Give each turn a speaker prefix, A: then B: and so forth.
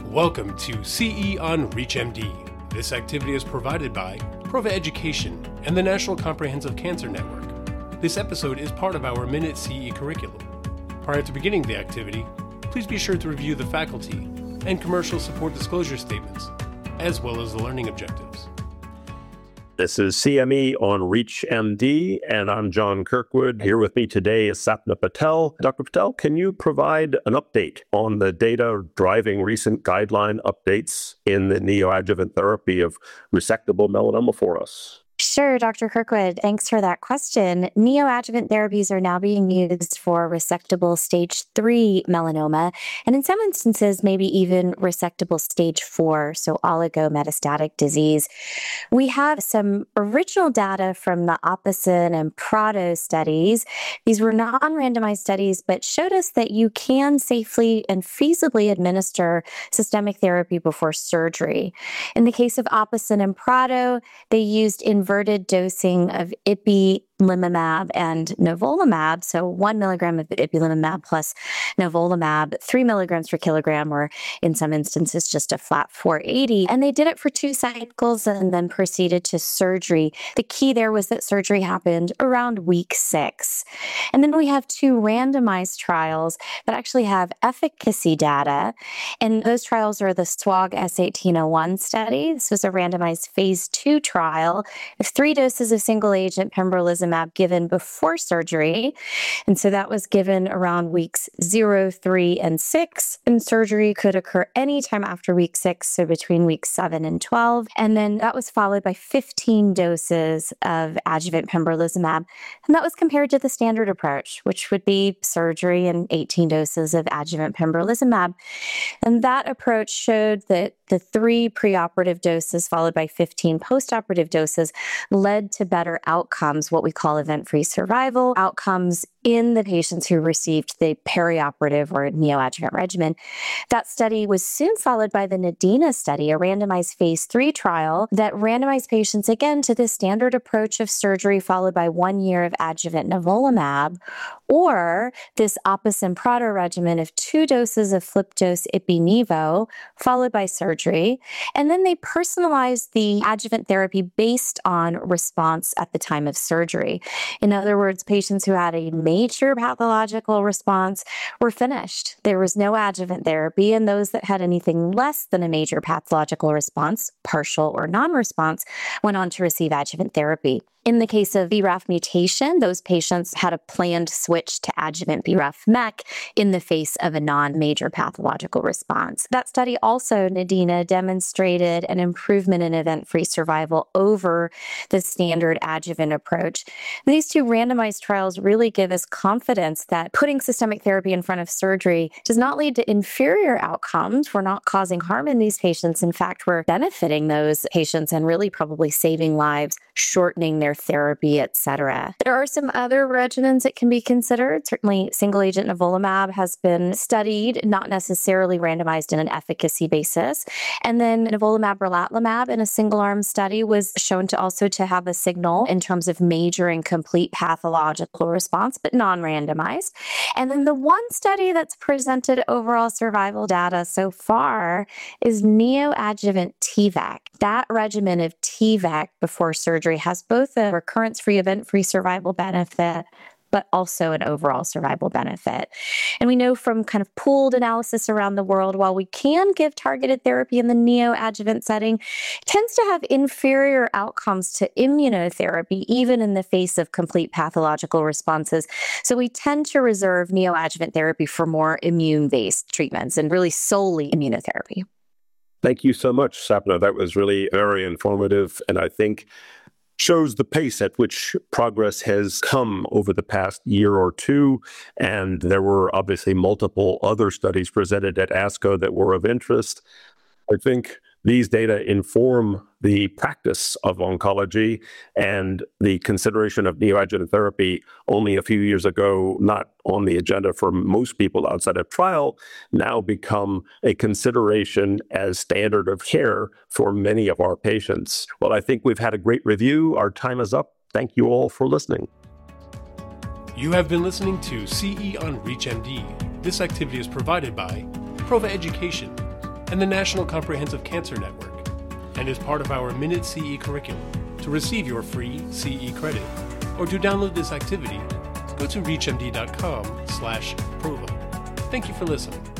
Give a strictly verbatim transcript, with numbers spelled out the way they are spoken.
A: Welcome to C E on ReachMD. This activity is provided by Prova Education and the National Comprehensive Cancer Network. This episode is part of our Minute C E curriculum. Prior to beginning the activity, please be sure to review the faculty and commercial support disclosure statements, as well as the learning objectives.
B: This is C M E on ReachMD, and I'm John Kirkwood. Here with me today is Sapna Patel. Doctor Patel, can you provide an update on the data driving recent guideline updates in the neoadjuvant therapy of resectable melanoma for us?
C: Sure, Doctor Kirkwood. Thanks for that question. Neoadjuvant therapies are now being used for resectable stage three melanoma, and in some instances, maybe even resectable stage four, so oligometastatic disease. We have some original data from the Opposin and Prado studies. These were non-randomized studies, but showed us that you can safely and feasibly administer systemic therapy before surgery. In the case of Opposin and Prado, they used inverted dosing of ipilimumab and nivolumab, so one milligram of ipilimumab plus nivolumab, three milligrams per kilogram, or in some instances just a flat four eighty. And they did it for two cycles and then proceeded to surgery. The key there was that surgery happened around week six. And then we have two randomized trials that actually have efficacy data. And those trials are the SWOG S eighteen oh one study. This was a randomized phase two trial of three doses of single-agent pembrolizumab given before surgery. And so that was given around weeks zero, three, and six. And surgery could occur anytime after week six, so between weeks seven and twelve. And then that was followed by fifteen doses of adjuvant pembrolizumab. And that was compared to the standard approach, which would be surgery and eighteen doses of adjuvant pembrolizumab. And that approach showed that the three preoperative doses followed by fifteen postoperative doses led to better outcomes, what we call event-free survival outcomes in the patients who received the perioperative or neoadjuvant regimen. That study was soon followed by the NADINA study, a randomized phase three trial that randomized patients again to the standard approach of surgery followed by one year of adjuvant nivolumab, or this Opposin Prado regimen of two doses of flip-dose ipi-nivo followed by surgery. And then they personalized the adjuvant therapy based on response at the time of surgery. In other words, patients who had a major pathological response were finished. There was no adjuvant therapy, and those that had anything less than a major pathological response, partial or non-response, went on to receive adjuvant therapy. In the case of B R A F mutation, those patients had a planned switch to adjuvant B R A F M E C in the face of a non-major pathological response. That study also, NADINA, demonstrated an improvement in event-free survival over the standard adjuvant approach. These two randomized trials really give us confidence that putting systemic therapy in front of surgery does not lead to inferior outcomes. We're not causing harm in these patients. In fact, we're benefiting those patients and really probably saving lives, shortening their therapy, et cetera. There are some other regimens that can be considered. Certainly, single-agent nivolumab has been studied, not necessarily randomized in an efficacy basis. And then nivolumab relatlimab in a single-arm study was shown to also to have a signal in terms of major and complete pathological response, but non-randomized. And then the one study that's presented overall survival data so far is neoadjuvant T VEC. That regimen of T VEC before surgery has both a recurrence-free, event-free survival benefit, but also an overall survival benefit. And we know from kind of pooled analysis around the world, while we can give targeted therapy in the neoadjuvant setting, it tends to have inferior outcomes to immunotherapy, even in the face of complete pathological responses. So we tend to reserve neoadjuvant therapy for more immune-based treatments and really solely immunotherapy.
B: Thank you so much, Sapna. That was really very informative, and I think shows the pace at which progress has come over the past year or two. And there were obviously multiple other studies presented at ASCO that were of interest. I think these data inform the practice of oncology, and the consideration of neoadjuvant therapy only a few years ago, not on the agenda for most people outside of trial, now become a consideration as standard of care for many of our patients. Well, I think we've had a great review. Our time is up. Thank you all for listening.
A: You have been listening to C E on ReachMD. This activity is provided by Prova Education and the National Comprehensive Cancer Network, and is part of our Minute C E curriculum. To receive your free C E credit or to download this activity, go to reachmd dot com slash prova. Thank you for listening.